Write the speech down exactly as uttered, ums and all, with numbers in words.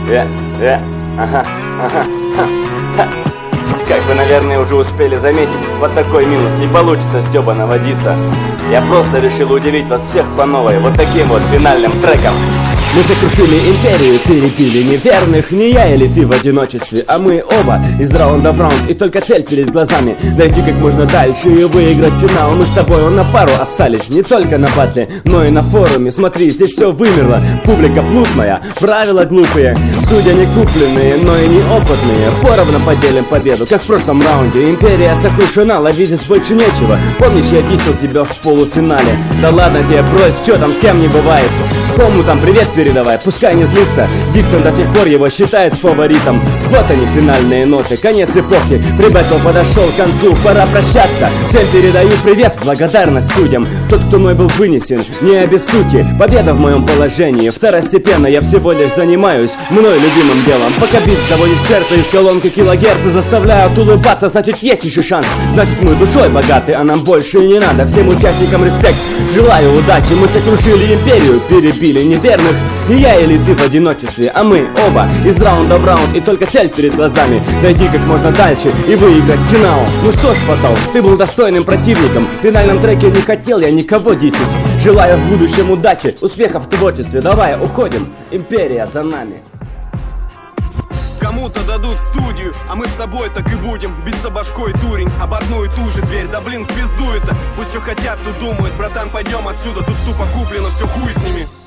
э, э, ага, ага, ха, ха. Как вы, наверное, уже успели заметить, вот такой минус не получится, стёбаного диса. Я просто решил удивить вас всех по новой, вот таким вот финальным треком. Мы сокрушили империю, перебили неверных. Не я или ты в одиночестве, а мы оба из раунда в раунд. И только цель перед глазами — дойти как можно дальше и выиграть финал. Мы с тобой на пару остались, не только на батле, но и на форуме. Смотри, здесь все вымерло, публика плутная, правила глупые, судья не купленные, но и неопытные. Поровну поделим победу, как в прошлом раунде. Империя сокрушена, ловить здесь больше нечего. Помнишь, я дисел тебя в полуфинале? Да ладно тебе, брось, чё там, с кем не бывает. Кому там привет передавай, пускай не злится. Диксон до сих пор его считает фаворитом. Вот они, финальные ноты, конец эпохи. Прибэтл подошел к концу, пора прощаться. Всем передаю привет, благодарность судьям. Тот, кто мной был вынесен, не обессудьте. Победа в моем положении второстепенно, я всего лишь занимаюсь мной любимым делом. Пока бит заводит сердце из колонки килогерца, заставляют улыбаться, значит есть еще шанс. Значит мы душой богаты, а нам больше и не надо. Всем участникам респект, желаю удачи. Мы сокрушили империю, перебили неверных. Не я или ты в одиночестве, а мы оба из раунда в раунд. И только цель перед глазами — дойти как можно дальше и выиграть финал. Ну что ж, Фатал, ты был достойным противником. В финальном треке не хотел я никого десять. Желаю в будущем удачи, успехов в творчестве. Давай, уходим, империя за нами. Кому-то дадут студию, а мы с тобой так и будем биться башкой, дурень, об одну и ту же дверь. Да блин, в пизду это, пусть что хотят, то думают. Братан, пойдем отсюда, тут тупо куплено, все хуй с ними.